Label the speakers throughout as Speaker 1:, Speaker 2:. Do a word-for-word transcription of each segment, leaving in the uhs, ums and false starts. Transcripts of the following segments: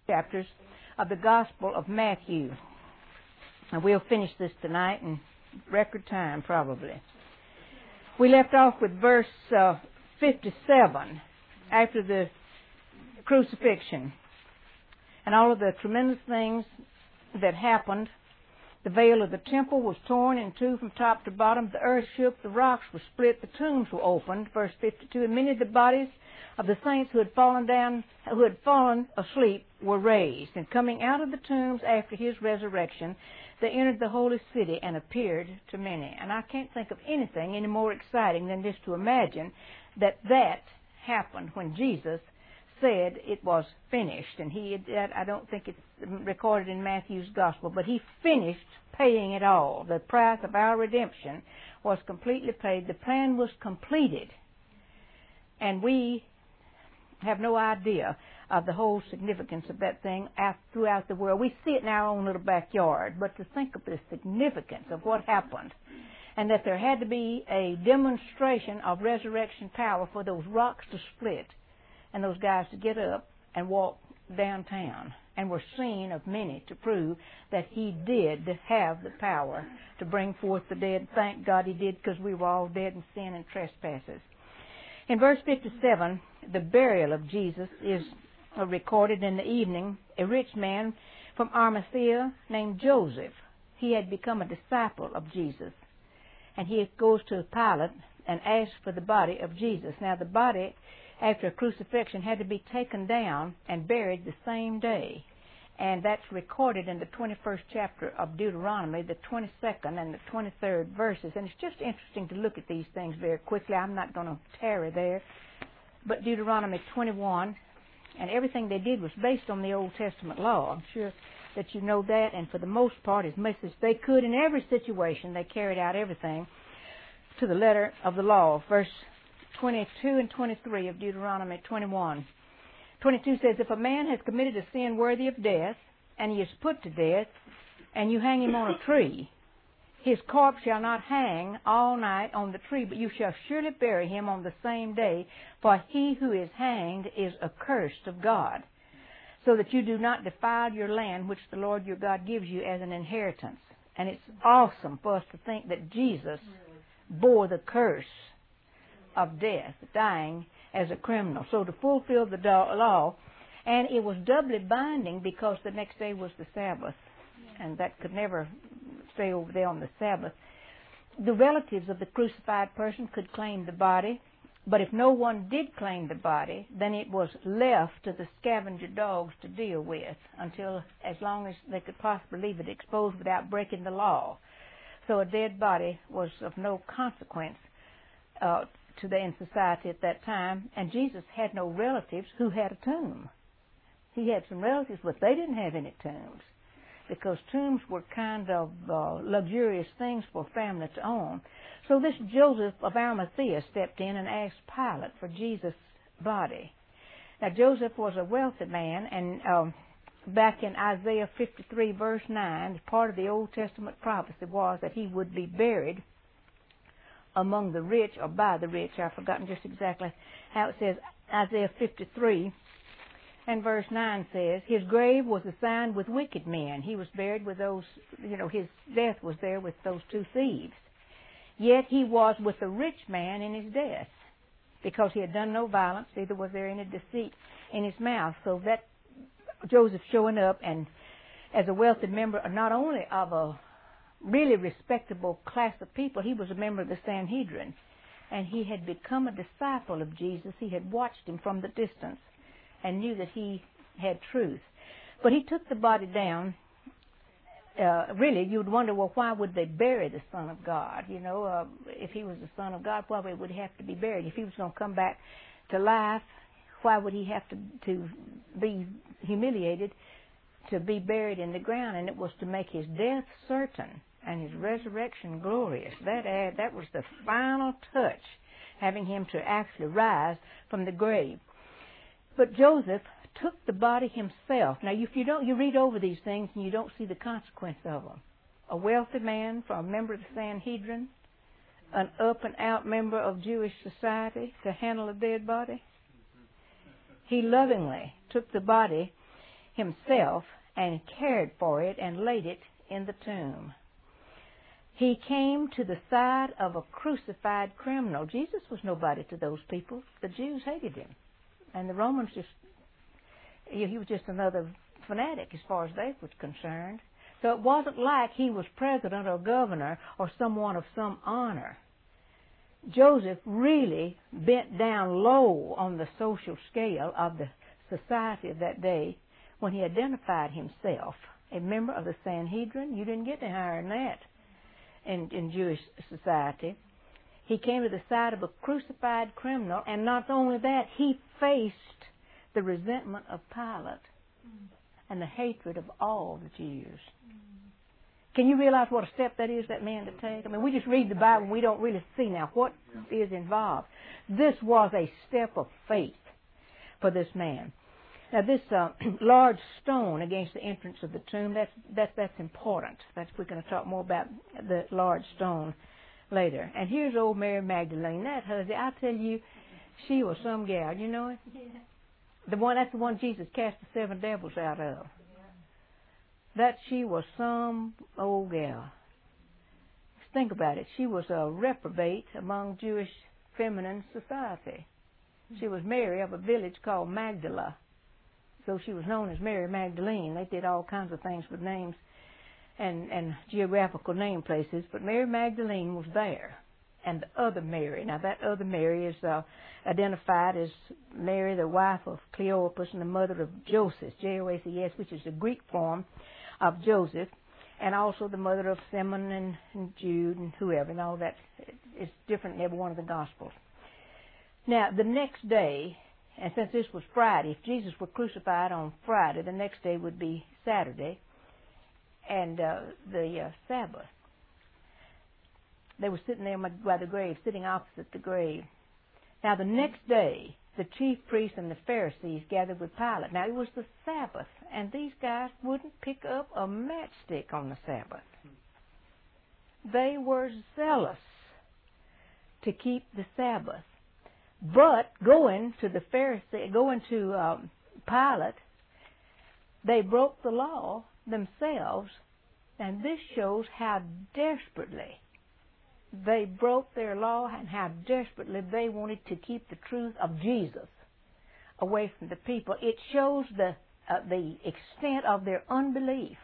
Speaker 1: chapters of the Gospel of Matthew. And we'll finish this tonight in record time, probably. We left off with verse uh, fifty-seven, after the crucifixion, and all of the tremendous things that happened. The veil of the temple was torn in two from top to bottom. The earth shook, the rocks were split, the tombs were opened. Verse fifty-two, and many of the bodies of the saints who had fallen down, who had fallen asleep, were raised. And coming out of the tombs after his resurrection, they entered the holy city and appeared to many. And I can't think of anything any more exciting than just to imagine that that happened when Jesus said it was finished. And he, that, I don't think it's recorded in Matthew's Gospel, but he finished paying it all. The price of our redemption was completely paid. The plan was completed. And we have no idea of the whole significance of that thing out throughout the world. We see it in our own little backyard, but to think of the significance of what happened, and that there had to be a demonstration of resurrection power for those rocks to split and those guys to get up and walk downtown, and were seen of many to prove that he did have the power to bring forth the dead. Thank God he did, because we were all dead in sin and trespasses. In verse fifty-seven, the burial of Jesus is recorded. In the evening, a rich man from Arimathea named Joseph, he had become a disciple of Jesus, and he goes to Pilate and asks for the body of Jesus. Now, the body, after crucifixion, had to be taken down and buried the same day. And that's recorded in the twenty-first chapter of Deuteronomy, the twenty-second and the twenty-third verses. And it's just interesting to look at these things very quickly. I'm not going to tarry there. But Deuteronomy twenty-one, and everything they did was based on the Old Testament law. I'm sure that you know that. And for the most part, as much as they could in every situation, they carried out everything to the letter of the law. Verse twenty-two and twenty-three of Deuteronomy twenty-one. twenty-two says, if a man has committed a sin worthy of death, and he is put to death, and you hang him on a tree, his corpse shall not hang all night on the tree, but you shall surely bury him on the same day, for he who is hanged is accursed of God, so that you do not defile your land, which the Lord your God gives you as an inheritance. And it's awesome for us to think that Jesus bore the curse of death, dying as a criminal. So to fulfill the law, and it was doubly binding because the next day was the Sabbath, and that could never stay over there on the Sabbath. The relatives of the crucified person could claim the body, but if no one did claim the body, then it was left to the scavenger dogs to deal with until as long as they could possibly leave it exposed without breaking the law. So a dead body was of no consequence uh, to the in society at that time, and Jesus had no relatives who had a tomb. He had some relatives, but they didn't have any tombs, because tombs were kind of uh, luxurious things for a family to own. So this Joseph of Arimathea stepped in and asked Pilate for Jesus' body. Now, Joseph was a wealthy man, and um, back in Isaiah fifty-three, verse nine, part of the Old Testament prophecy was that he would be buried among the rich, or by the rich. I've forgotten just exactly how it says. Isaiah fifty-three and verse nine says, his grave was assigned with wicked men. He was buried with those, you know, his death was there with those two thieves. Yet he was with a rich man in his death, because he had done no violence, neither was there any deceit in his mouth. So that Joseph showing up, and as a wealthy member, not only of a really respectable class of people, he was a member of the Sanhedrin, and he had become a disciple of Jesus. He had watched him from the distance and knew that he had truth. But he took the body down. Uh, really, you'd wonder, well, why would they bury the Son of God? You know, uh, if he was the Son of God, why would he have to be buried? If he was going to come back to life, why would he have to, to be humiliated, to be buried in the ground? And it was to make his death certain and his resurrection glorious. That uh, that was the final touch, having him to actually rise from the grave. But Joseph took the body himself. Now, if you don't, you read over these things and you don't see the consequence of them. A wealthy man, from a member of the Sanhedrin, an up-and-out member of Jewish society, to handle a dead body. He lovingly took the body himself and cared for it and laid it in the tomb. He came to the side of a crucified criminal. Jesus was nobody to those people. The Jews hated him. And the Romans just, he was just another fanatic as far as they were concerned. So it wasn't like he was president or governor or someone of some honor. Joseph really bent down low on the social scale of the society of that day when he identified himself a member of the Sanhedrin. You didn't get any higher than that in, in Jewish society. He came to the side of a crucified criminal, and not only that, he faced the resentment of Pilate mm. and the hatred of all the Jews. Mm. Can you realize what a step that is, that man to take? I mean, we just read the Bible and we don't really see now what is involved. This was a step of faith for this man. Now, this uh, large stone against the entrance of the tomb, that's, that's, that's important. That's, we're going to talk more about the large stone later. And here's old Mary Magdalene. That hussy, I tell you, she was some gal. You know it? Yeah. The one, that's the one Jesus cast the seven devils out of. Yeah. That she was some old gal. Think about it. She was a reprobate among Jewish feminine society. She was Mary of a village called Magdala. So she was known as Mary Magdalene. They did all kinds of things with names and, and geographical name places, but Mary Magdalene was there. And the other Mary, now that other Mary is uh, identified as Mary, the wife of Cleopas and the mother of Joseph, J O S E S, which is the Greek form of Joseph, and also the mother of Simon and, and Jude and whoever, and all that is different in every one of the Gospels. Now, the next day, and since this was Friday, if Jesus were crucified on Friday, the next day would be Saturday, and uh, the uh, Sabbath. They were sitting there by the grave, sitting opposite the grave. Now, the next day, the chief priests and the Pharisees gathered with Pilate. Now, it was the Sabbath, and these guys wouldn't pick up a matchstick on the Sabbath. They were zealous to keep the Sabbath. But going to the Pharisee, going to um, Pilate, they broke the law themselves, and this shows how desperately they broke their law and how desperately they wanted to keep the truth of Jesus away from the people. It shows the uh, the extent of their unbelief.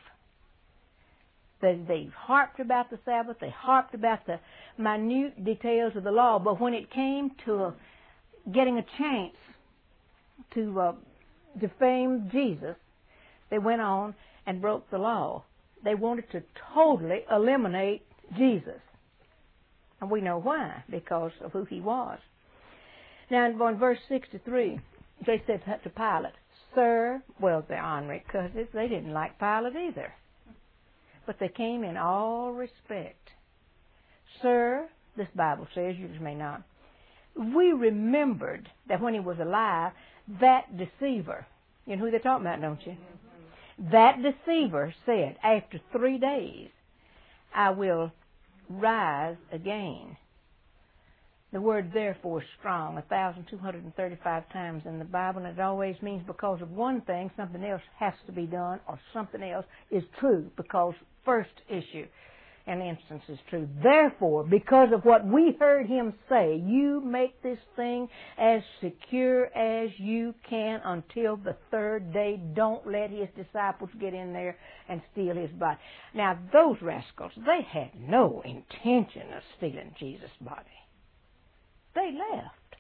Speaker 1: They, they harped about the Sabbath, they harped about the minute details of the law, but when it came to a getting a chance to uh, defame Jesus, they went on and broke the law. They wanted to totally eliminate Jesus. And we know why, because of who he was. Now, in verse sixty-three, they said to Pilate, "Sir," well, they're honorary cousins. They didn't like Pilate either. But they came in all respect. "Sir," this Bible says, you just may not, "we remembered that when he was alive, that deceiver," you know who they're talking about, don't you? Mm-hmm. "That deceiver said, after three days, I will rise again." The word "therefore" is strong, one thousand two hundred thirty-five times in the Bible, and it always means because of one thing, something else has to be done, or something else is true, because first issue and instance is true. "Therefore, because of what we heard him say, you make this thing as secure as you can until the third day. Don't let his disciples get in there and steal his body." Now, those rascals, they had no intention of stealing Jesus' body. They left.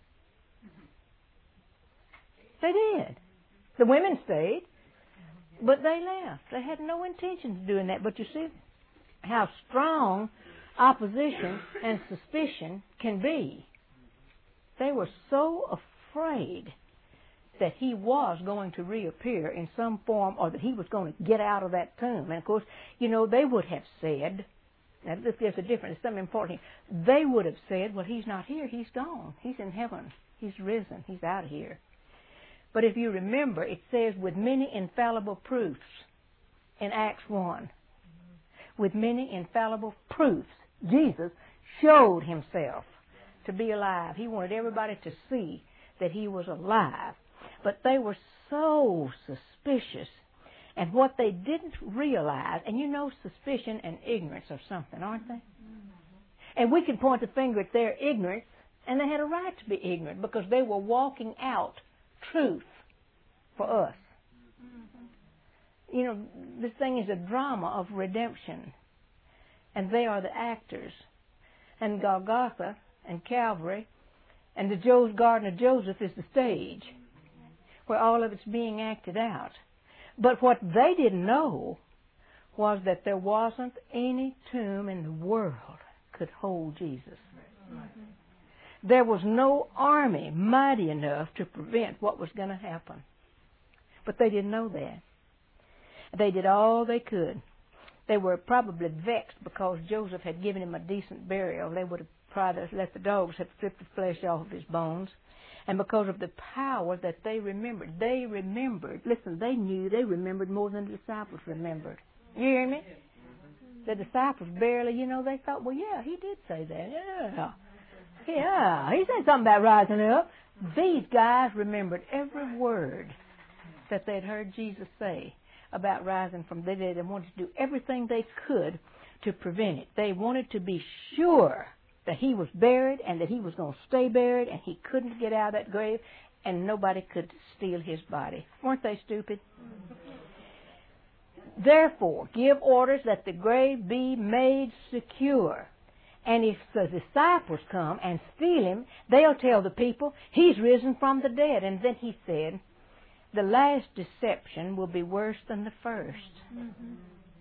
Speaker 1: They did. The women stayed, but they left. They had no intention of doing that. But you see how strong opposition and suspicion can be. They were so afraid that he was going to reappear in some form, or that he was going to get out of that tomb. And of course, you know, they would have said, now this gives a difference, it's something important here. They would have said, well, he's not here, he's gone. He's in heaven. He's risen. He's out of here. But if you remember, it says, with many infallible proofs in Acts one. With many infallible proofs, Jesus showed himself to be alive. He wanted everybody to see that he was alive. But they were so suspicious And what they didn't realize, and you know suspicion and ignorance are something, aren't they? And we can point the finger at their ignorance, and they had a right to be ignorant because they were walking out truth for us. You know, this thing is a drama of redemption, and they are the actors. And Golgotha and Calvary and the Jo- Garden of Joseph is the stage where all of it's being acted out. But what they didn't know was that there wasn't any tomb in the world could hold Jesus. Mm-hmm. There was no army mighty enough to prevent what was going to happen. But they didn't know that. They did all they could. They were probably vexed because Joseph had given him a decent burial. They would have probably let the dogs have stripped the flesh off of his bones. And because of the power that they remembered, they remembered. Listen, they knew they remembered more than the disciples remembered. You hear me? The disciples barely, you know, they thought, well, yeah, he did say that. Yeah. Yeah, he said something about rising up. These guys remembered every word that they'd heard Jesus say about rising from the dead and wanted to do everything they could to prevent it. They wanted to be sure that he was buried and that he was going to stay buried and he couldn't get out of that grave and nobody could steal his body. Weren't they stupid? Therefore, give orders that the grave be made secure. And if the disciples come and steal him, they'll tell the people, he's risen from the dead. And then he said, the last deception will be worse than the first. Mm-hmm.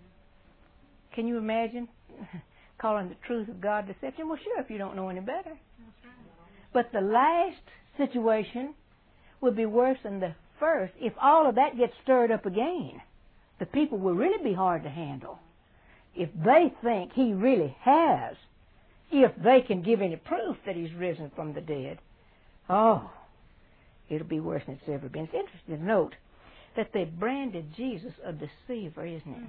Speaker 1: Can you imagine calling the truth of God deception? Well, sure, if you don't know any better. But the last situation will be worse than the first. If all of that gets stirred up again, the people will really be hard to handle. If they think he really has, if they can give any proof that he's risen from the dead, oh, it'll be worse than it's ever been. It's interesting to note that they branded Jesus a deceiver, isn't it?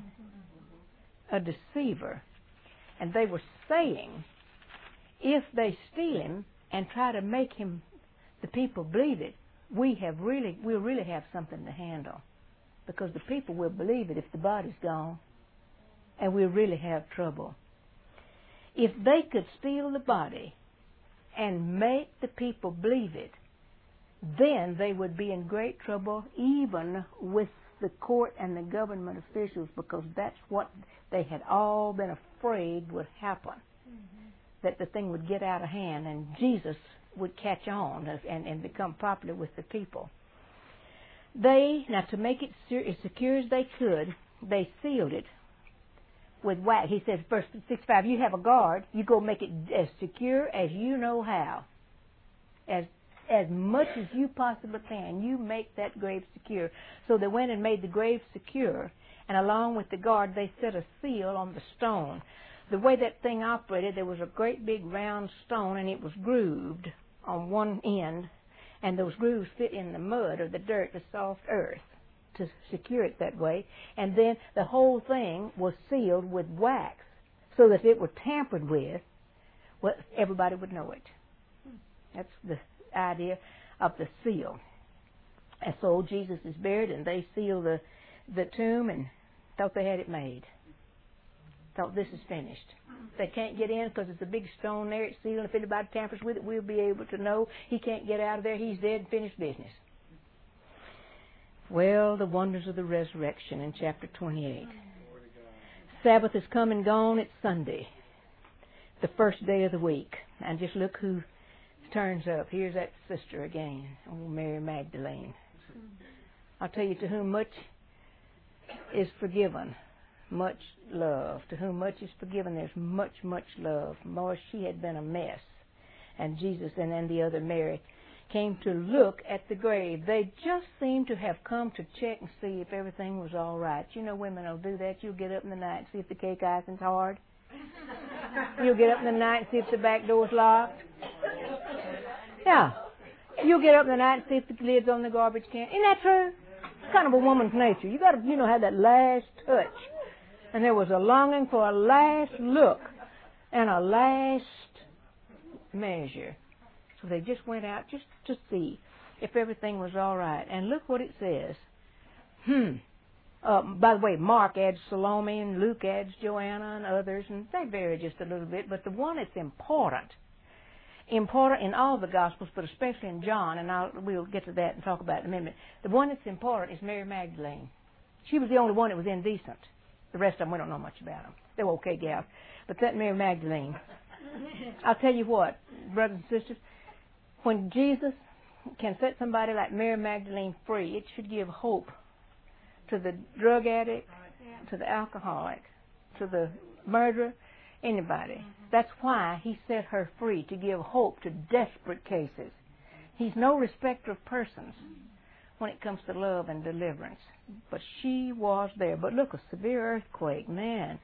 Speaker 1: A deceiver. And they were saying, if they steal him and try to make him, the people believe it, we have really, we'll really have something to handle. Because the people will believe it if the body's gone. And we'll really have trouble. If they could steal the body and make the people believe it, then they would be in great trouble even with the court and the government officials, because that's what they had all been afraid would happen. Mm-hmm. That the thing would get out of hand and Jesus would catch on and, and become popular with the people. They, now to make it as secure as they could, they sealed it with wax. He says, verse sixty-five, you have a guard, you go make it as secure as you know how. As as much as you possibly can, you make that grave secure. So they went and made the grave secure, and along with the guard, they set a seal on the stone. The way that thing operated, there was a great big round stone, and it was grooved on one end, and those grooves fit in the mud or the dirt, the soft earth, to secure it that way. And then the whole thing was sealed with wax, so that if it were tampered with, well, everybody would know it. That's the idea of the seal. And so Jesus is buried, and they seal the the tomb and thought they had it made. Thought this is finished. They can't get in because it's a big stone there. It's sealed. If anybody tampers with it, we'll be able to know he can't get out of there. He's dead. Finished business. Well, the wonders of the resurrection in chapter twenty-eight. Sabbath is come and gone. It's Sunday, the first day of the week. And just look who turns up. Here's that sister again, old Mary Magdalene. I'll tell you, to whom much is forgiven, much love. To whom much is forgiven, there's much, much love. More, she had been a mess. And Jesus and then the other Mary came to look at the grave. They just seemed to have come to check and see if everything was all right. You know, women will do that. You'll get up in the night and see if the cake icing's hard. You'll get up in the night and see if the back door's locked. Yeah. You'll get up in the night and see if the lid's on the garbage can. Isn't that true? It's kind of a woman's nature. You got to, you know, have that last touch. And there was a longing for a last look and a last measure. So they just went out just to see if everything was all right. And look what it says. Hmm. Uh, by the way, Mark adds Salome and Luke adds Joanna and others, and they vary just a little bit. But the one that's important, important in all the Gospels, but especially in John, and I'll, we'll get to that and talk about it in a minute. The one that's important is Mary Magdalene. She was the only one that was indecent. The rest of them, we don't know much about them. They were okay gals. But that Mary Magdalene, I'll tell you what, brothers and sisters, when Jesus can set somebody like Mary Magdalene free, it should give hope to the drug addict, to the alcoholic, to the murderer, anybody. That's why he set her free, to give hope to desperate cases. He's no respecter of persons when it comes to love and deliverance. But she was there. But look, a severe earthquake, man.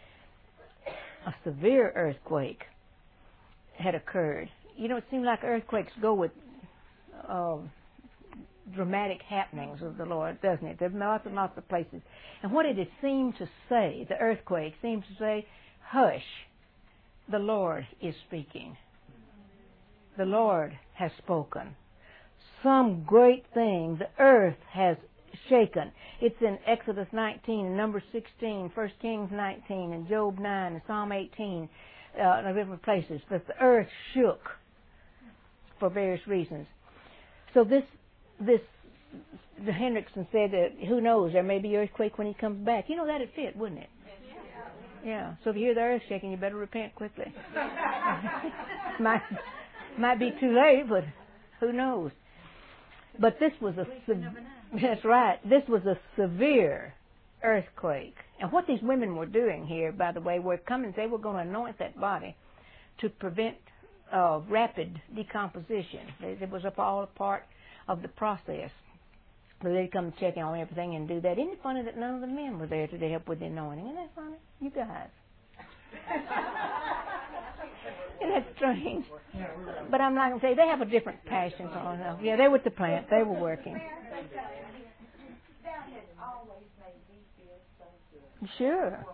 Speaker 1: A severe earthquake had occurred. You know, it seems like earthquakes go with uh, dramatic happenings of the Lord, doesn't it? There's lots and lots of places. And what did it seem to say? The earthquake seems to say, hush, the Lord is speaking. The Lord has spoken. Some great thing, the earth has shaken. It's in Exodus nineteen, and Numbers sixteen, First Kings nineteen, and Job nine, and Psalm eighteen, uh, in different places. But the earth shook for various reasons. So this, this, the Hendrickson said that, who knows, there may be earthquake when he comes back. You know, that'd fit, wouldn't it? Yeah. So if you hear the earth shaking, you better repent quickly. might, might be too late, but who knows? But this was a, that's right, this was a severe earthquake. And what these women were doing here, by the way, were coming, they were going to anoint that body to prevent uh, rapid decomposition. It was all a part of the process. So they'd come checking on everything and do that. Isn't it funny that none of the men were there to help with the anointing? Isn't that funny? You guys. Isn't that strange? But I'm not going to say they have a different passion for it. Yeah, they were with the plant. They were working. Sure.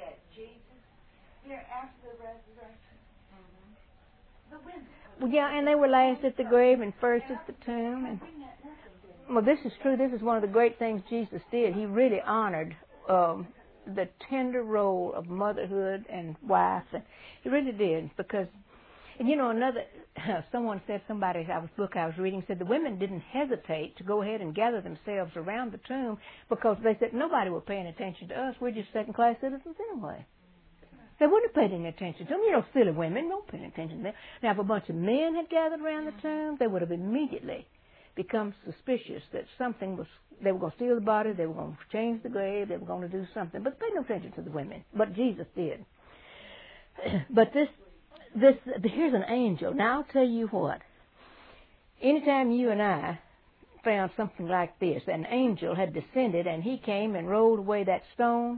Speaker 1: Well, yeah, and they were last at the grave and first at the tomb. And well, this is true. This is one of the great things Jesus did. He really honored um, the tender role of motherhood and wife. And he really did, because, and you know, another, someone said, somebody, I was book I was reading said the women didn't hesitate to go ahead and gather themselves around the tomb because they said nobody was paying attention to us. We're just second-class citizens anyway. They wouldn't have paid any attention to them. You know, silly women don't pay attention to them. Now, if a bunch of men had gathered around the tomb, they would have immediately become suspicious that something was, they were going to steal the body, they were going to change the grave, they were going to do something. But they paid no attention to the women. But Jesus did. But this, this, here's an angel. Now, I'll tell you what. Anytime you and I found something like this, an angel had descended and he came and rolled away that stone,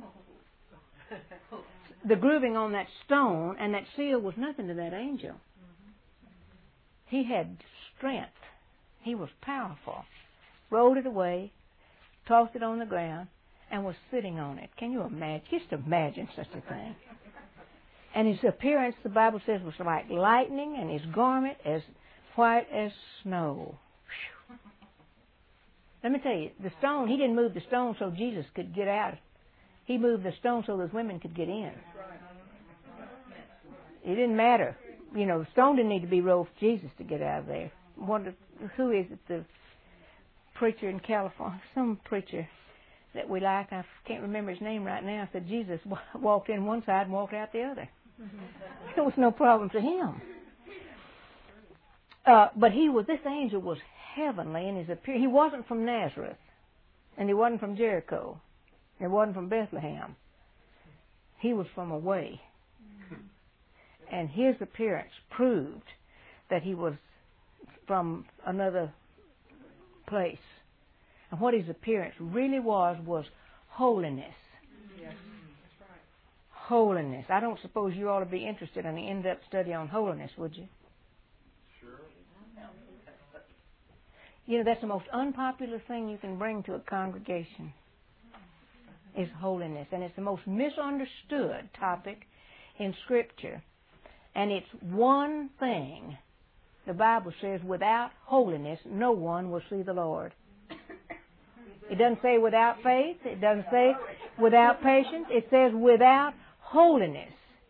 Speaker 1: the grooving on that stone and that seal was nothing to that angel. He had strength. He was powerful. Rolled it away, tossed it on the ground, and was sitting on it. Can you imagine? Just imagine such a thing. And his appearance, the Bible says, was like lightning, and his garment as white as snow. Whew. Let me tell you, the stone, he didn't move the stone so Jesus could get out. He moved the stone so those women could get in. It didn't matter. You know, the stone didn't need to be rolled for Jesus to get out of there. Wonder, who is it, the preacher in California, some preacher that we like, I can't remember his name right now, said Jesus walked in one side and walked out the other. There was no problem to him. Uh, but he was, this angel was heavenly in his appearance. He wasn't from Nazareth, and he wasn't from Jericho. He wasn't from Bethlehem. He was from away. And his appearance proved that he was from another place. And what his appearance really was, was holiness. Yes, that's right. Holiness. I don't suppose you ought to be interested in an in-depth study on holiness, would you? Sure. You know, that's the most unpopular thing you can bring to a congregation, is holiness. And it's the most misunderstood topic in Scripture. And it's one thing. The Bible says, without holiness, no one will see the Lord. It doesn't say without faith. It doesn't say without patience. It says without holiness.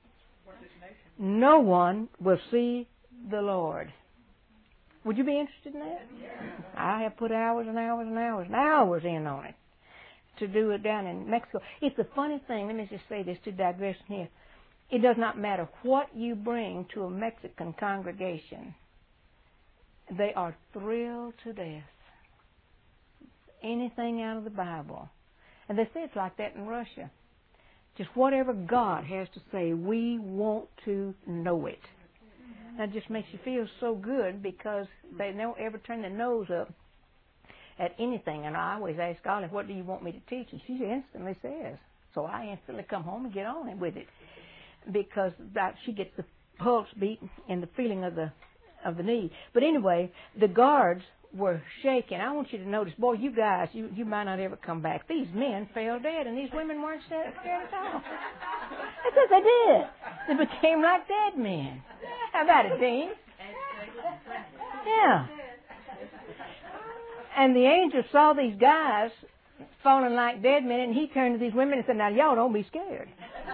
Speaker 1: No one will see the Lord. Would you be interested in that? I have put hours and hours and hours and hours in on it to do it down in Mexico. It's a funny thing. Let me just say this to digress here. It does not matter what you bring to a Mexican congregation. They are thrilled to death. Anything out of the Bible. And they say it's like that in Russia. Just whatever God has to say, we want to know it. That just makes you feel so good because they don't ever turn their nose up at anything. And I always ask Olive, what do you want me to teach? And she instantly says. So I instantly come home and get on with it. Because that she gets the pulse beat and the feeling of the of the need. But anyway, the guards were shaking. I want you to notice, boy, you guys, you, you might not ever come back. These men fell dead, and these women weren't scared at all. That's what they did. They became like dead men. How about it, Dean? Yeah. And the angel saw these guys falling like dead men, and he turned to these women and said, now, y'all don't be scared.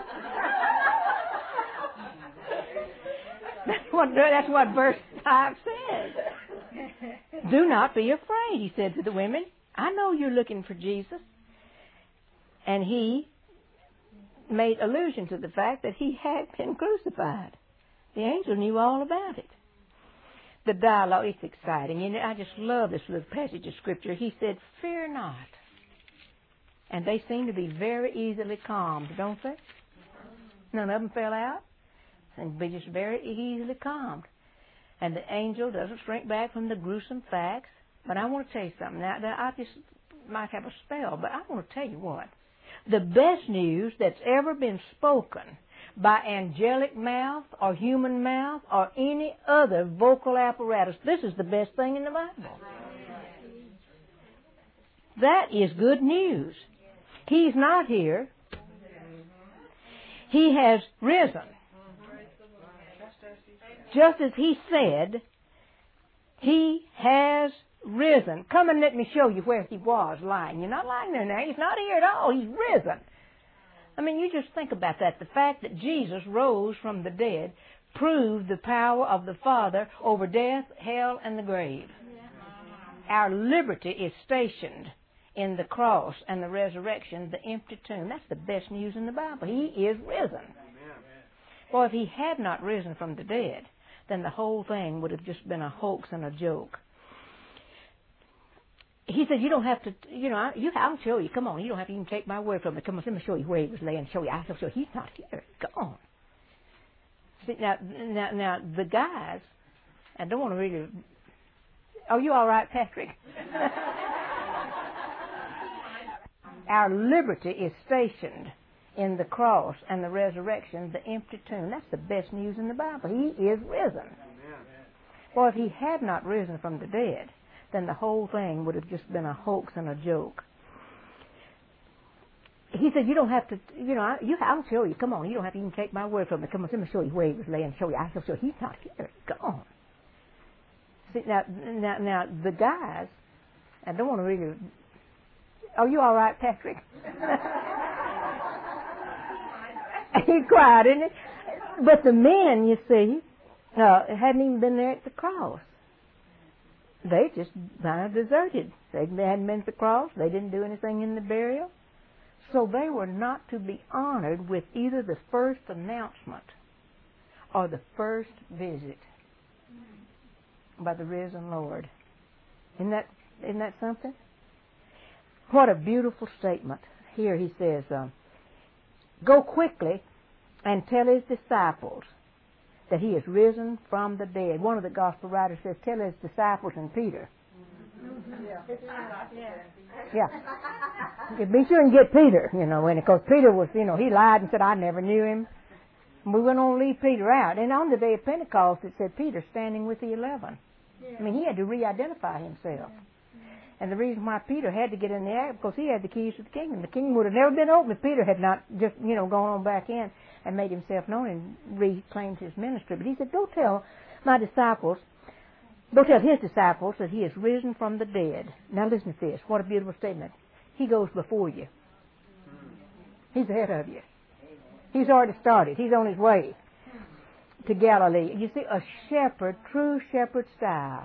Speaker 1: That's what, that's what verse five says. Do not be afraid, he said to the women. I know you're looking for Jesus. And he made allusion to the fact that he had been crucified. The angel knew all about it. The dialogue, it's exciting. You know, I just love this little passage of Scripture. He said, fear not. And they seem to be very easily calmed, don't they? None of them fell out. And be just very easily calmed. And the angel doesn't shrink back from the gruesome facts. But I want to tell you something. Now, I just might have a spell, but I want to tell you what. The best news that's ever been spoken by angelic mouth or human mouth or any other vocal apparatus, this is the best thing in the Bible. That is good news. He's not here. He has risen. Just as he said, he has risen. Come and let me show you where he was lying. You're not lying there now. He's not here at all. He's risen. I mean, you just think about that. The fact that Jesus rose from the dead proved the power of the Father over death, hell, and the grave. Our liberty is stationed in the cross and the resurrection, the empty tomb. That's the best news in the Bible. He is risen. Well, if he had not risen from the dead, then the whole thing would have just been a hoax and a joke. He said, you don't have to, you know, I, you, I'll show you. Come on, you don't have to even take my word from it. Come on, let me show you where he was laying. Show you. I'll show you. He's not here. Come on. See, now, now, now, the guys, I don't want to really, oh, you all right, Patrick? Our liberty is stationed in the cross and the resurrection, the empty tomb. That's the best news in the Bible. He is risen. Well, if he had not risen from the dead, then the whole thing would have just been a hoax and a joke. He said, you don't have to, you know, you, I'll show you. Come on, you don't have to even take my word from it. Come on, let me show you where he was laying. Show you. I'll show you. He's not here. Come on. See, now, now, now, the guys, I don't want to really, oh, you all right, Patrick? He's quiet, isn't it? But the men, you see, uh, hadn't even been there at the cross. They just kind of deserted. They hadn't been at the cross. They didn't do anything in the burial. So they were not to be honored with either the first announcement or the first visit by the risen Lord. Isn't that, isn't that something? What a beautiful statement. Here he says, uh, go quickly and tell his disciples that he is risen from the dead. One of the gospel writers says, tell his disciples and Peter. Yeah. Yeah. Be sure and get Peter, you know, and because Peter was, you know, he lied and said, I never knew him. And we went on to leave Peter out. And on the day of Pentecost, it said Peter standing with the eleven. I mean, he had to re-identify himself. And the reason why Peter had to get in there, because he had the keys to the kingdom. The kingdom would have never been open if Peter had not just, you know, gone on back in and made himself known and reclaimed his ministry. But he said, go tell my disciples, go tell his disciples that he is risen from the dead. Now listen to this. What a beautiful statement. He goes before you. He's ahead of you. He's already started. He's on his way to Galilee. You see, a shepherd, true shepherd style,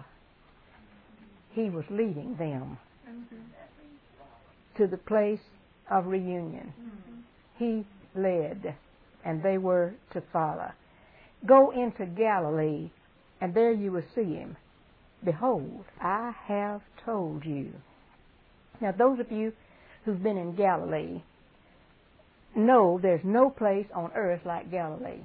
Speaker 1: he was leading them to the place of reunion. He led, and they were to follow. Go into Galilee, and there you will see him. Behold, I have told you. Now, those of you who've been in Galilee know there's no place on earth like Galilee.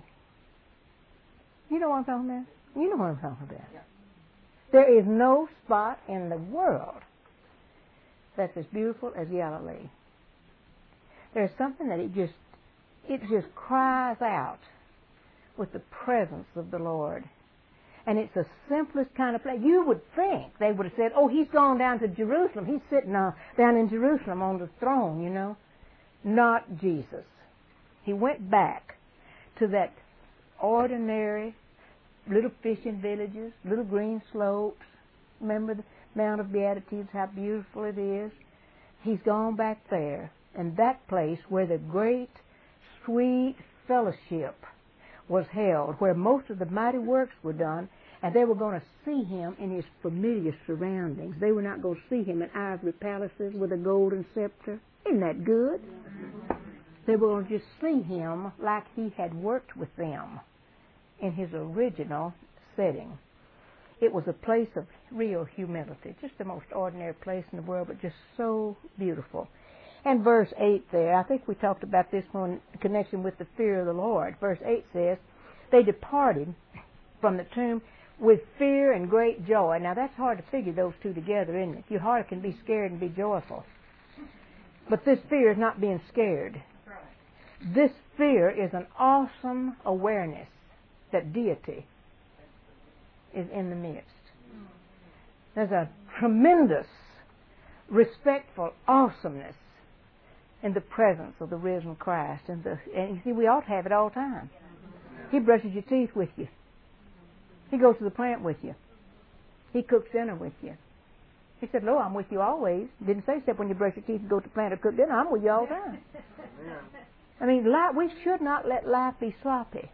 Speaker 1: You know what I'm talking about? You know what I'm talking about. Yeah. There is no spot in the world that's as beautiful as Galilee. There's something that it just, it just cries out with the presence of the Lord. And it's the simplest kind of place. You would think they would have said, oh, he's gone down to Jerusalem. He's sitting uh, down in Jerusalem on the throne, you know. Not Jesus. He went back to that ordinary little fishing villages, little green slopes. Remember the Mount of Beatitudes, how beautiful it is? He's gone back there. And that place where the great, sweet fellowship was held, where most of the mighty works were done, and they were going to see him in his familiar surroundings. They were not going to see him in ivory palaces with a golden scepter. Isn't that good? They were going to just see him like he had worked with them in his original setting. It was a place of real humility, just the most ordinary place in the world, but just so beautiful. And verse eight there, I think we talked about this one in connection with the fear of the Lord. Verse eight says, they departed from the tomb with fear and great joy. Now that's hard to figure those two together, isn't it? You hardly can be scared and be joyful. But this fear is not being scared. This fear is an awesome awareness that deity is in the midst. There's a tremendous, respectful awesomeness in the presence of the risen Christ. And, the, and you see, we ought to have it all the time. He brushes your teeth with you. He goes to the plant with you. He cooks dinner with you. He said, Lord, I'm with you always. Didn't say except when you brush your teeth and go to the plant or cook dinner. I'm with you all the time. I mean, life, we should not let life be sloppy.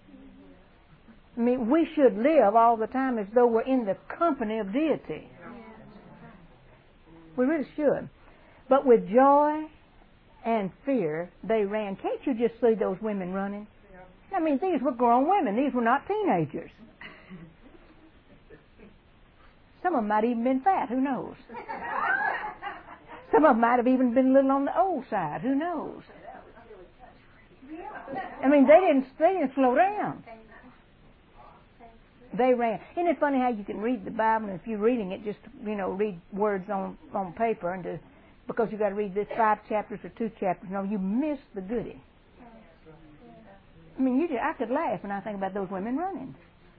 Speaker 1: I mean, we should live all the time as though we're in the company of deity. We really should. But with joy and fear, they ran. Can't you just see those women running? I mean, these were grown women. These were not teenagers. Some of them might have even been fat. Who knows? Some of them might have even been a little on the old side. Who knows? I mean, they didn't, they didn't slow down. They ran. Isn't it funny how you can read the Bible, and if you're reading it, just, you know, read words on, on paper, and to, because you've got to read this five chapters or two chapters, no, you miss the goody. I mean, you just, I could laugh when I think about those women running.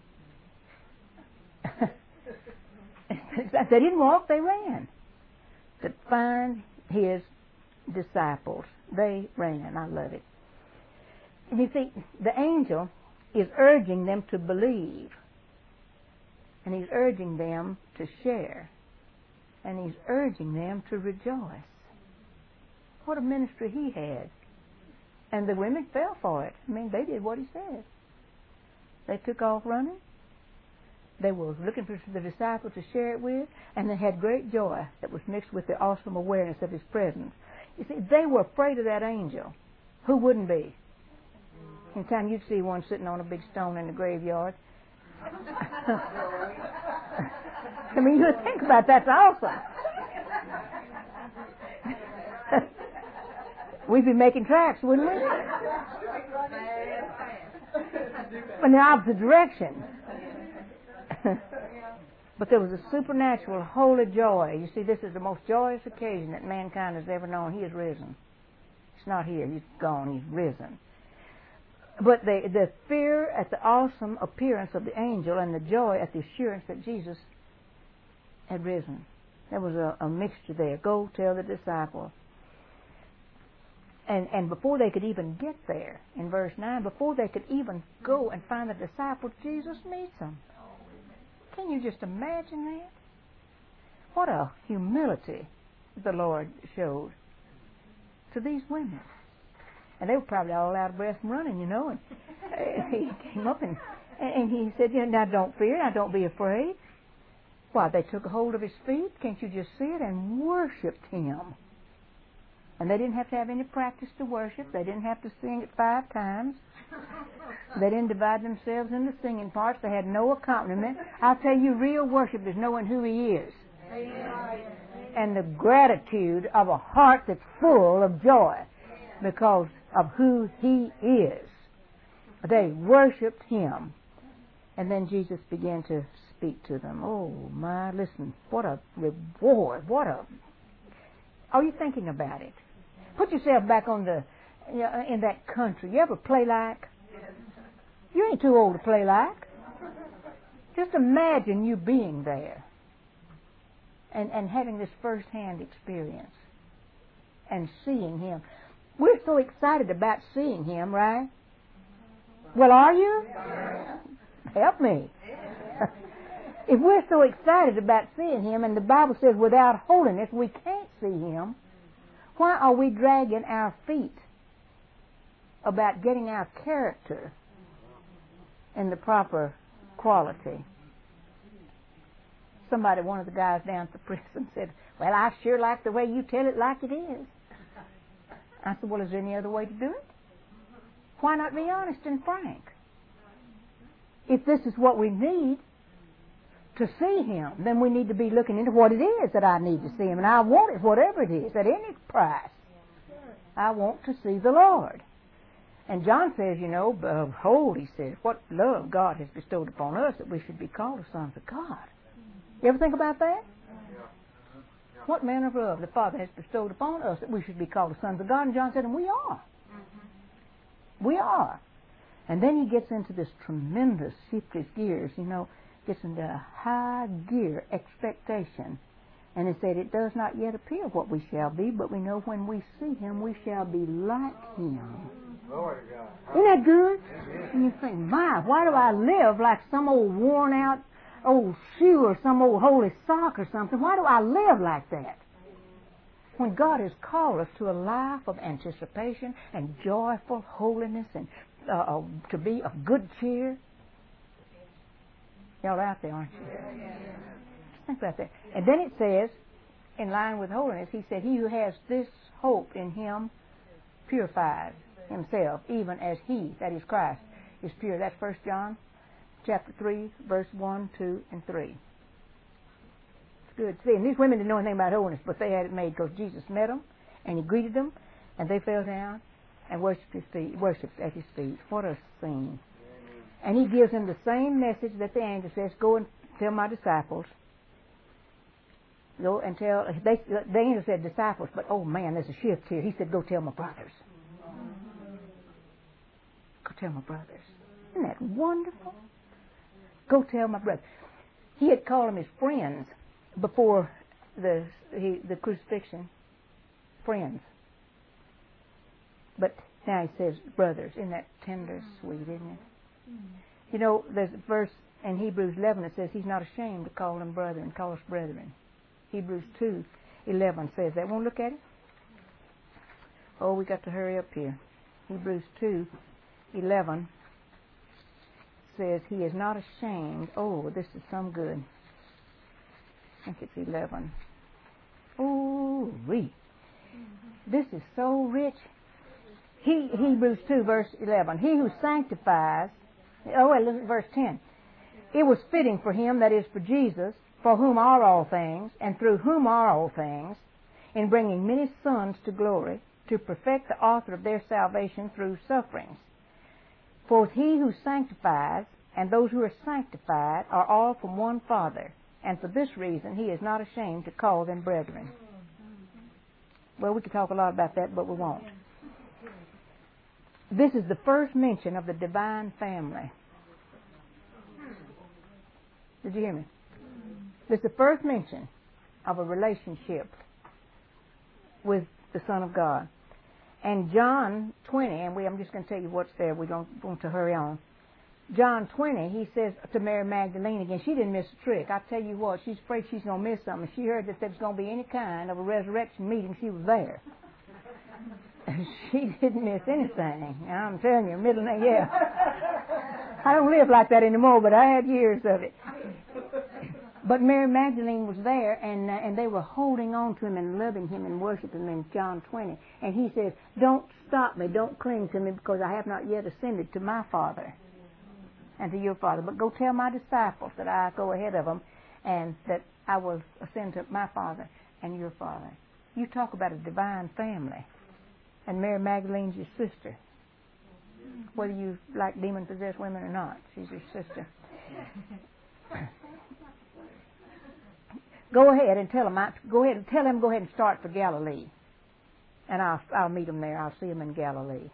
Speaker 1: They didn't walk, they ran. To find his disciples. They ran. I love it. And you see, the angel is urging them to believe. And he's urging them to share. And he's urging them to rejoice. What a ministry he had. And the women fell for it. I mean, they did what he said. They took off running. They were looking for the disciples to share it with, and they had great joy that was mixed with the awesome awareness of his presence. You see, they were afraid of that angel. Who wouldn't be? Anytime you'd see one sitting on a big stone in the graveyard. I mean, you would think about that's awesome. We'd be making tracks, wouldn't we? In the opposite direction. But there was a supernatural, holy joy. You see, this is the most joyous occasion that mankind has ever known. He is risen. He's not here. He's gone. He's risen. But the, the fear at the awesome appearance of the angel and the joy at the assurance that Jesus had risen. There was a, a mixture there. Go tell the disciples. And, and before they could even get there, in verse nine, before they could even go and find the disciples, Jesus meets them. Can you just imagine that? What a humility the Lord showed. to these women. And they were probably all out of breath from running, you know. And he came up and, and he said, you know, now don't fear, now don't be afraid. Why, they took a hold of his feet, can't you just see it, and worshipped him. And they didn't have to have any practice to worship. They didn't have to sing it five times. They didn't divide themselves into singing parts. They had no accompaniment. I'll tell you, real worship is knowing who he is. And the gratitude of a heart that's full of joy because of who he is. They worshipped him. And then Jesus began to speak to them. Oh, my, listen, what a reward. What a... Are you thinking about it? Put yourself back on the, you know, in that country. You ever play like? You ain't too old to play like. Just imagine you being there and, and having this first-hand experience and seeing him. We're so excited about seeing him, right? Well, are you? Help me. If we're so excited about seeing him, and the Bible says without holiness we can't see him, why are we dragging our feet about getting our character in the proper quality? Somebody, one of the guys down at the prison said, well, I sure like the way you tell it like it is. I said, well, is there any other way to do it? Why not be honest and frank? If this is what we need to see him, then we need to be looking into what it is that I need to see him. And I want it, whatever it is, at any price. I want to see the Lord. And John says, you know, behold, he says, what love God has bestowed upon us that we should be called the sons of God. You ever think about that? What manner of love the Father has bestowed upon us that we should be called the sons of God. And John said, and we are. We are. And then he gets into this tremendous, shifted gears, you know, gets into a high gear expectation. And he said, it does not yet appear what we shall be, but we know when we see him, we shall be like him. Lord God. Isn't that good? And you think, my, why do I live like some old worn out old shoe or some old holy sock or something? Why do I live like that? When God has called us to a life of anticipation and joyful holiness and uh, uh, to be of good cheer. Y'all out there, aren't you? Think about that. And then it says, in line with holiness, he said, he who has this hope in him purifies himself, even as he, that is Christ, is pure. That's First John chapter three, verse one, two, and three. It's good to see. And these women didn't know anything about holiness, but they had it made because Jesus met them, and he greeted them, and they fell down and worshipped his feet, worshipped at his feet. What a scene. And he gives them the same message that the angel says, go and tell my disciples. Go and tell, they, the angel said disciples, but oh man, there's a shift here. He said, go tell my brothers. Go tell my brothers. Isn't that wonderful? Go tell my brothers. He had called them his friends before the he, the crucifixion. Friends. But now he says brothers. Isn't that tender, sweet, isn't it? You know, there's a verse in Hebrews eleven that says he's not ashamed to call them brethren, call us brethren. Hebrews two eleven says that. Won't look at it? Oh, we got to hurry up here. Hebrews two eleven says he is not ashamed. Oh, this is some good. I think it's eleven. Oh, we. This is so rich. He, Hebrews two verse eleven. He who sanctifies. Oh, wait, look at verse ten. It was fitting for him, that is for Jesus, for whom are all things, and through whom are all things, in bringing many sons to glory, to perfect the author of their salvation through sufferings. For he who sanctifies and those who are sanctified are all from one Father, and for this reason he is not ashamed to call them brethren. Well, we could talk a lot about that, but we won't. This is the first mention of the divine family. Did you hear me? This is the first mention of a relationship with the Son of God. And John twenty, and we, I'm just going to tell you what's there. We don't want to hurry on. John twenty, he says to Mary Magdalene again, she didn't miss a trick. I tell you what, she's afraid she's going to miss something. She heard that there was going to be any kind of a resurrection meeting, she was there. She didn't miss anything. I'm telling you, middle name, yeah. I don't live like that anymore, but I had years of it. But Mary Magdalene was there, and uh, and they were holding on to him and loving him and worshiping him in John twenty. And he says, don't stop me, don't cling to me, because I have not yet ascended to my Father and to your Father. But go tell my disciples that I go ahead of them and that I will ascend to my Father and your Father. You talk about a divine family. And Mary Magdalene's your sister. Whether you like demon-possessed women or not, she's your sister. Go ahead and tell them. I, go ahead and tell them. Go ahead and start for Galilee, and I'll I'll meet them there. I'll see them in Galilee.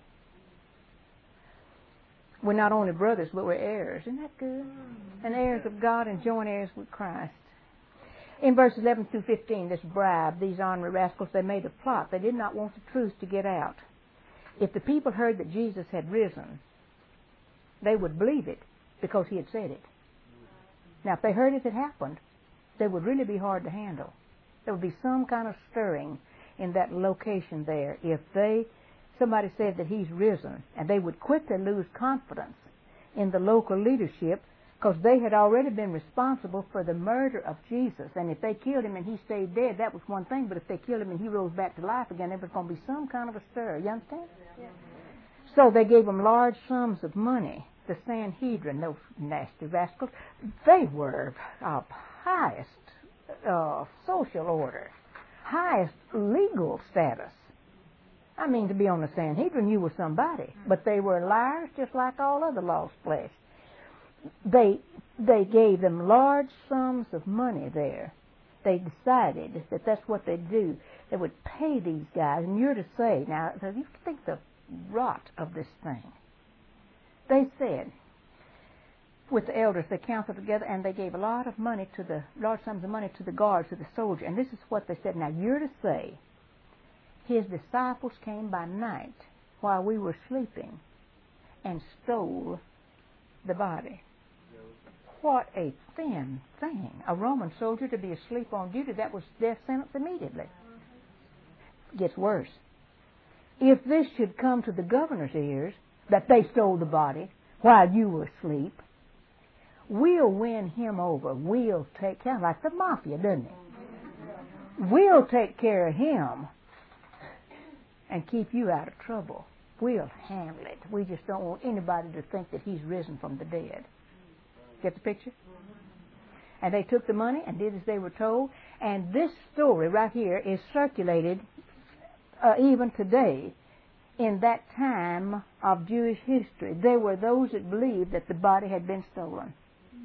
Speaker 1: We're not only brothers, but we're heirs. Isn't that good? And heirs of God and joint heirs with Christ. In verses eleven through fifteen, this bribe, these ornery rascals, they made a plot. They did not want the truth to get out. If the people heard that Jesus had risen, they would believe it because he had said it. Now, if they heard it had happened, they would really be hard to handle. There would be some kind of stirring in that location there if they, somebody said that he's risen, and they would quickly lose confidence in the local leadership because they had already been responsible for the murder of Jesus. And if they killed him and he stayed dead, that was one thing. But if they killed him and he rose back to life again, there was going to be some kind of a stir. You understand? Yeah. So they gave him large sums of money. The Sanhedrin, those nasty rascals, they were of highest uh, social order, highest legal status. I mean, to be on the Sanhedrin, you were somebody. But they were liars just like all other lost flesh. They they gave them large sums of money there. They decided that that's what they'd do. They would pay these guys, and you're to say, now, you think the rot of this thing. They said, with the elders, they counseled together, and they gave a lot of money to the, large sums of money to the guards, to the soldier. And this is what they said, now, you're to say, his disciples came by night while we were sleeping and stole the body. What a thin thing. A Roman soldier to be asleep on duty, that was death sentence immediately. Gets worse. If this should come to the governor's ears, that they stole the body while you were asleep, we'll win him over. We'll take care, like the mafia, doesn't it? We'll take care of him and keep you out of trouble. We'll handle it. We just don't want anybody to think that he's risen from the dead. Get the picture? And they took the money and did as they were told. And this story right here is circulated uh, even today. In that time of Jewish history, there were those that believed that the body had been stolen.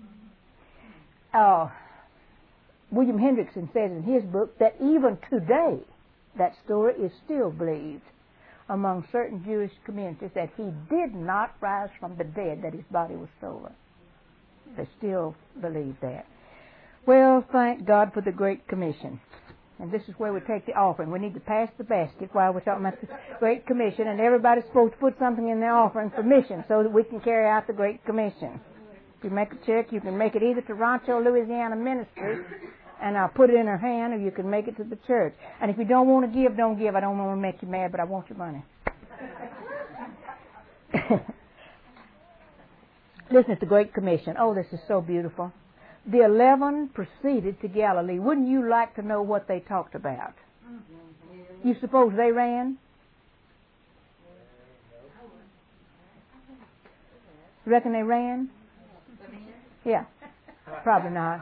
Speaker 1: Uh, William Hendrickson says in his book that even today, that story is still believed among certain Jewish communities that he did not rise from the dead, that his body was stolen. They still believe that. Well, thank God for the Great Commission. And this is where we take the offering. We need to pass the basket while we're talking about the Great Commission, and everybody's supposed to put something in the offering for mission so that we can carry out the Great Commission. If you make a check, you can make it either to Rancho, Louisiana Ministry, and I'll put it in her hand, or you can make it to the church. And if you don't want to give, don't give. I don't want to make you mad, but I want your money. Listen to the Great Commission. Oh, this is so beautiful. The eleven proceeded to Galilee. Wouldn't you like to know what they talked about? You suppose they ran? You reckon they ran? Yeah, probably not.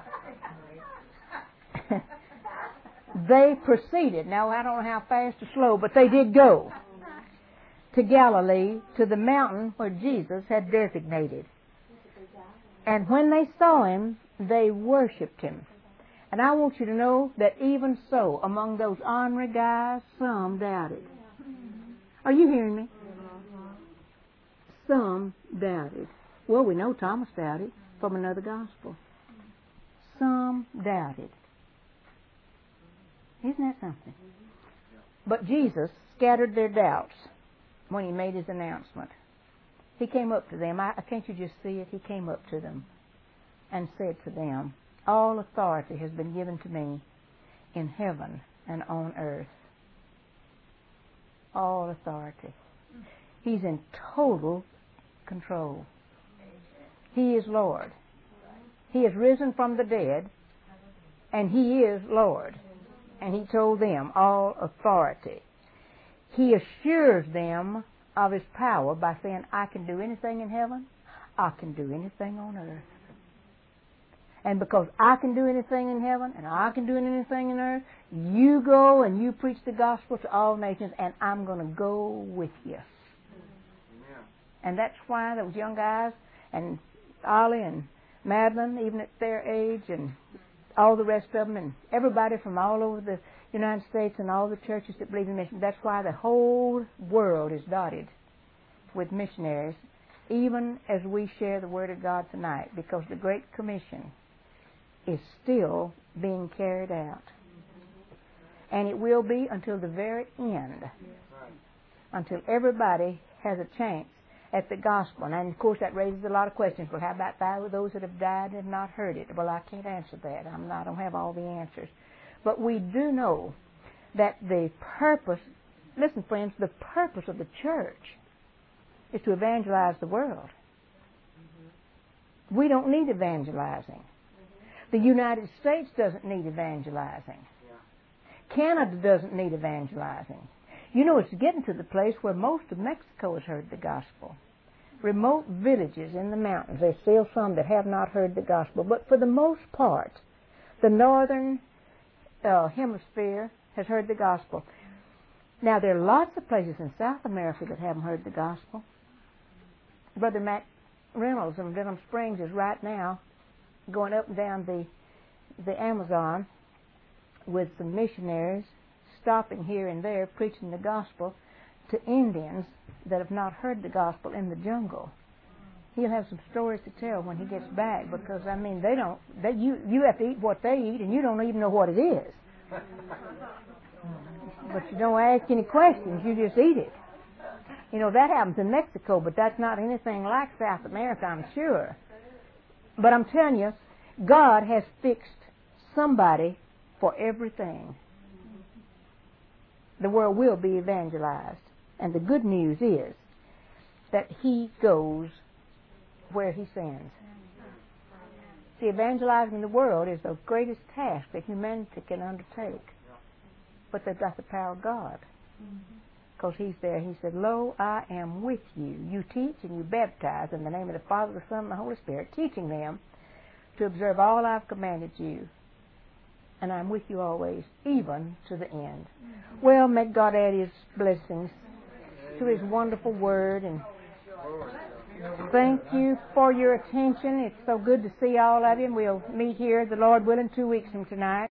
Speaker 1: They proceeded. Now, I don't know how fast or slow, but they did go to Galilee, to the mountain where Jesus had designated. And when they saw him, they worshipped him. And I want you to know that even so, among those ornery guys, some doubted. Are you hearing me? Some doubted. Well, we know Thomas doubted from another gospel. Some doubted. Isn't that something? But Jesus scattered their doubts when he made his announcement. He came up to them. I, can't you just see it? He came up to them and said to them, all authority has been given to me in heaven and on earth. all authority. He's in total control. He is Lord. He has risen from the dead, and He is Lord. And He told them all authority. He assures them of His power by saying, I can do anything in heaven, I can do anything on earth. And because I can do anything in heaven and I can do anything in earth, you go and you preach the gospel to all nations, and I'm going to go with you. Yeah. And that's why those young guys, and Ollie and Madeline, even at their age, and all the rest of them, and everybody from all over the United States and all the churches that believe in mission, that's why the whole world is dotted with missionaries, even as we share the Word of God tonight, because the Great Commission is still being carried out. And it will be until the very end, until everybody has a chance at the gospel. And of course that raises a lot of questions. Well, how about those that have died and have not heard it? Well, I can't answer that. I'm not, I don't have all the answers. But we do know that the purpose, listen friends, the purpose of the church is to evangelize the world. We don't need evangelizing. The United States doesn't need evangelizing. Canada doesn't need evangelizing. You know, it's getting to the place where most of Mexico has heard the gospel. Remote villages in the mountains, there's still some that have not heard the gospel. But for the most part, the northern uh, hemisphere has heard the gospel. Now, there are lots of places in South America that haven't heard the gospel. Brother Mac Reynolds in Venom Springs is right now going up and down the the Amazon with some missionaries, stopping here and there, preaching the gospel to Indians that have not heard the gospel in the jungle. He'll have some stories to tell when he gets back, because, I mean, they don't, they, you, you have to eat what they eat, and you don't even know what it is. But you don't ask any questions, you just eat it. You know, that happens in Mexico, but that's not anything like South America, I'm sure. But I'm telling you, God has fixed somebody for everything. The world will be evangelized. And the good news is that He goes where He sends. See, evangelizing the world is the greatest task that humanity can undertake. But they've got the power of God. Because He's there. He said, Lo, I am with you. You teach and you baptize in the name of the Father, the Son, and the Holy Spirit, teaching them to observe all I've commanded you. And I'm with you always, even to the end. Well, may God add His blessings to His wonderful Word. And thank you for your attention. It's so good to see all of you. And we'll meet here, the Lord willing, two weeks from tonight.